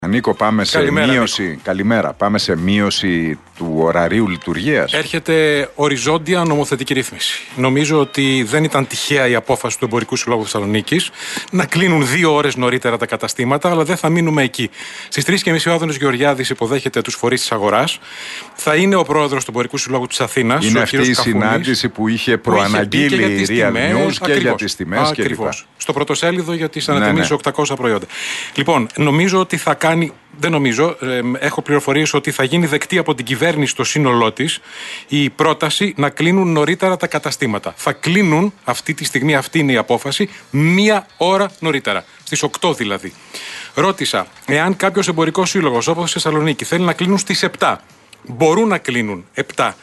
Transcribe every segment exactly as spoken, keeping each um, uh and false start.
Νίκο, πάμε σε Καλημέρα, μείωση. Νίκο. Καλημέρα. Πάμε σε μείωση του ωραρίου λειτουργίας. Έρχεται οριζόντια νομοθετική ρύθμιση. Νομίζω ότι δεν ήταν τυχαία η απόφαση του Εμπορικού Συλλόγου Θεσσαλονίκης να κλείνουν δύο ώρες νωρίτερα τα καταστήματα, αλλά δεν θα μείνουμε εκεί. Στις τρεις και μισή ο Άδωνης Γεωργιάδης υποδέχεται τους φορείς της αγοράς. Θα είναι ο πρόεδρος του Εμπορικού Συλλόγου της Αθήνας. Είναι ο αυτή κ. η Καφούνης, συνάντηση που είχε προαναγγείλει η Real News και για τις τιμές κλπ. Ακριβώς. Στο πρωτοσέλιδο για τις ανατιμήσεις ναι, ναι. οκτακόσια προϊόντα. Λοιπόν, νομίζω ότι θα κάνει. Δεν νομίζω, ε, έχω πληροφορίες ότι θα γίνει δεκτή από την κυβέρνηση στο σύνολό της η πρόταση να κλείνουν νωρίτερα τα καταστήματα. Θα κλείνουν, αυτή τη στιγμή αυτή είναι η απόφαση, μία ώρα νωρίτερα. Στις οκτώ δηλαδή. Ρώτησα, εάν κάποιος εμπορικός σύλλογος όπως η Θεσσαλονίκη θέλει να κλείνουν στις επτά, μπορούν να κλείνουν επτά.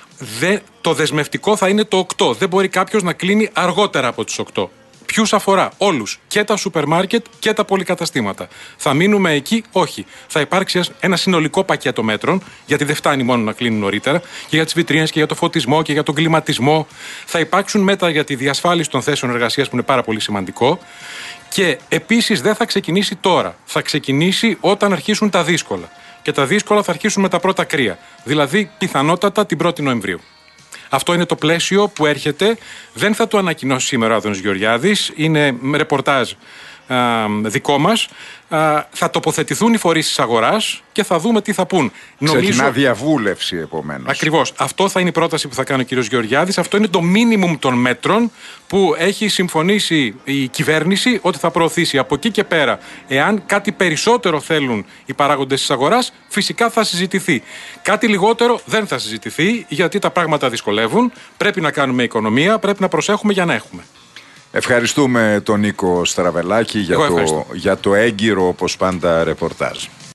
Δε, το δεσμευτικό θα είναι το οκτώ. Δεν μπορεί κάποιος να κλείνει αργότερα από τις οκτώ. Ποιους αφορά? Όλους. Και τα σούπερ μάρκετ και τα πολυκαταστήματα. Θα μείνουμε εκεί? Όχι. Θα υπάρξει ένα συνολικό πακέτο μέτρων, γιατί δεν φτάνει μόνο να κλείνουν νωρίτερα, και για τις βιτρίνες και για το φωτισμό και για τον κλιματισμό. Θα υπάρξουν μέτρα για τη διασφάλιση των θέσεων εργασίας, που είναι πάρα πολύ σημαντικό. Και επίσης δεν θα ξεκινήσει τώρα. Θα ξεκινήσει όταν αρχίσουν τα δύσκολα. Και τα δύσκολα θα αρχίσουν με τα πρώτα κρύα. Δηλαδή πιθανότατα την πρώτη Νοεμβρίου. Αυτό είναι το πλαίσιο που έρχεται. Δεν θα το ανακοινώσει σήμερα ο Άδωνης Γεωργιάδης. Είναι ρεπορτάζ α, δικό μας. Α, θα τοποθετηθούν οι φορείς της αγοράς και θα δούμε τι θα πούν. Ξεκινά Νομίζω... διαβούλευση επομένως. Ακριβώς. Αυτό θα είναι η πρόταση που θα κάνει ο κύριος Γεωργιάδης. Αυτό είναι το μίνιμουμ των μέτρων που έχει συμφωνήσει η κυβέρνηση ότι θα προωθήσει. Από εκεί και πέρα, εάν κάτι περισσότερο θέλουν οι παράγοντες της αγοράς, φυσικά θα συζητηθεί. Κάτι λιγότερο δεν θα συζητηθεί, γιατί τα πράγματα δυσκολεύουν. Πρέπει να κάνουμε οικονομία, πρέπει να προσέχουμε για να έχουμε. Ευχαριστούμε τον Νίκο Στραβελάκη για το, για το έγκυρο, όπως πάντα, ρεπορτάζ.